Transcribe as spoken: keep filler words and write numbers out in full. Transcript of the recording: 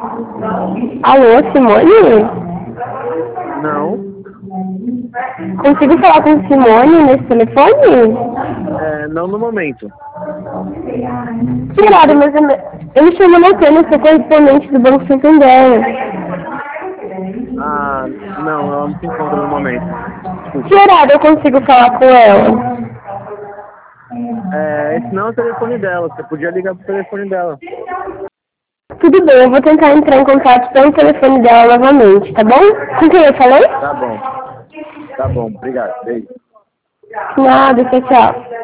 Alô, Simone? Não. Consigo falar com Simone nesse telefone? É, não no momento. Tirado, mas eu, me- eu me chamo Natânia, sou correspondente do Banco Santander. Ah, não, ela não se encontra no momento. Desculpa. Tirado, eu consigo falar com ela. É, esse não é o telefone dela. Você podia ligar pro telefone dela. Tudo bem, eu vou tentar entrar em contato pelo telefone dela novamente, tá bom? Com quem eu falei? Tá bom. Tá bom. Obrigado. Beijo. Nada, tchau, tchau.